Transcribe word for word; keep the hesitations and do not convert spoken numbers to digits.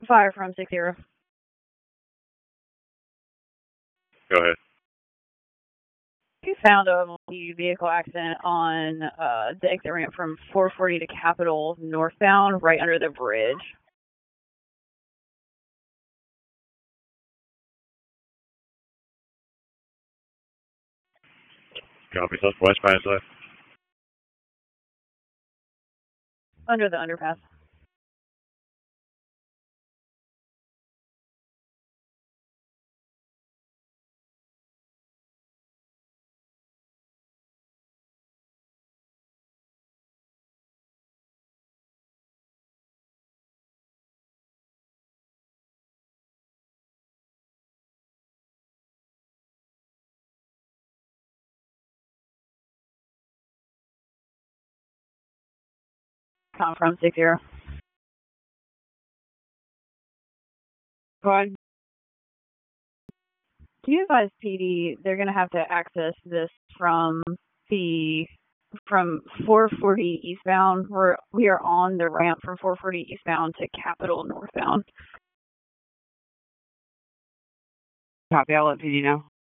Fire from six zero. Go ahead. We found a multi-vehicle accident on uh, the exit ramp from four forty to Capitol northbound, right under the bridge. Copy, southwest by left. Under the underpass. Tom from six zero. Go ahead. Can you advise P D they're going to have to access this from the from four forty eastbound? We're we are on the ramp from four forty eastbound to Capitol northbound. Copy. I'll let P D know.